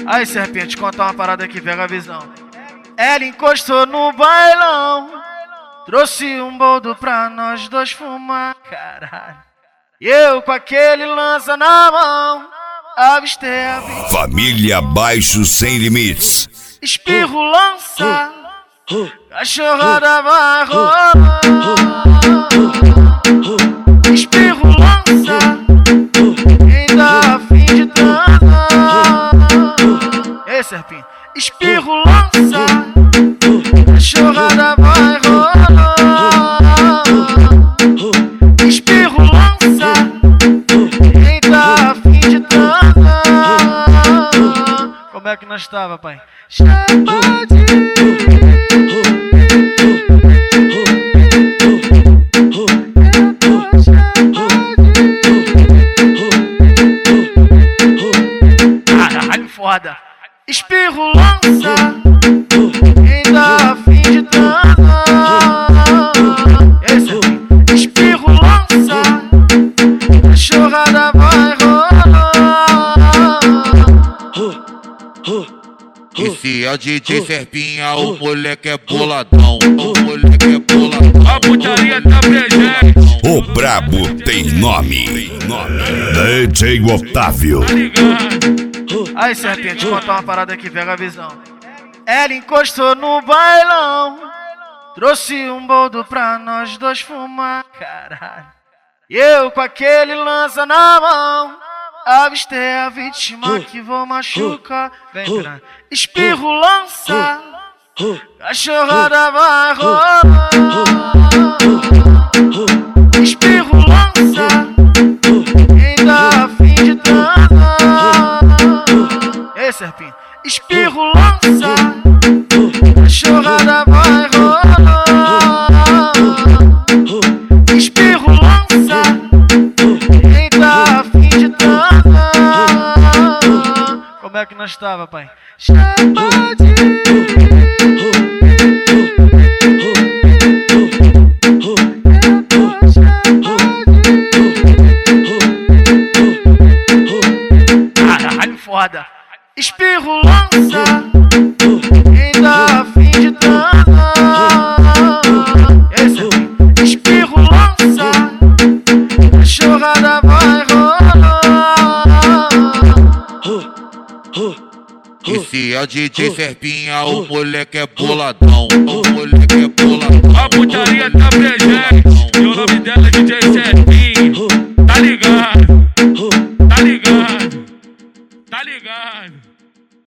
Aí, serpente, contar uma parada aqui, pega a visão. Ela encostou no bailão, trouxe um boldo pra nós dois fumar, caralho. E eu com aquele lança na mão, avistei a vida. Família Baixo Sem Limites. Espirro lança, cachorrada vai rolar. Espirro lança, quem dá a fim de transar. Ei, serpinho, espirro lança, cachorrada vai rolar. Espirro lança, quem dá a fim de transar. Como é que nós tava, pai? Chama de foda. Espirro lança, quem dá a fim de transar. Esse espirro lança, cachorrada vai rolar. Esse é o DJ Serpinha, o moleque é boladão. O moleque é boladão. A putaria tá presente. O brabo tem nome. DJ Otávio. Tá ligado? Aí, serpente, contar uma parada aqui, pega a visão. Ela encostou no bailão, trouxe um boldo pra nós dois fumar, caralho. E eu com aquele lança na mão, avistei a vítima que vou machucar. Vem pra espirro lança, cachorrada vai rolar. Espirro lança, quem dá a fim de transar. Ei, serpinho, espirro lança, cachorrada vai rolar. Espirro lança, quem dá a fim de transar. Como é que nós tava, pai? Chama de foda. Espirro lança, quem dá a fim de transar. Esse espirro lança, cachorrada vai rolar. Esse é o DJ Serpinha, o moleque é boladão. O moleque é boladão. A putaria tá presente.